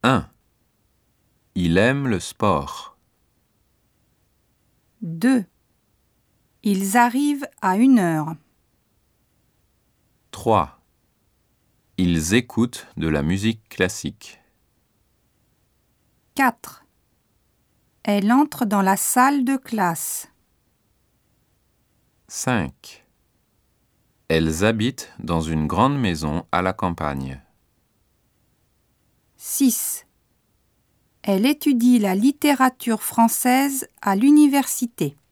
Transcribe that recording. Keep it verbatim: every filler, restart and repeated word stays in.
un. Il aime le sport. deux. Ils arrivent à une heure. trois. Ils écoutent de la musique classique. quatre. Elle entre dans la salle de classe. cinq. Elles habitent dans une grande maison à la campagne. six. Elle étudie la littérature française à l'université.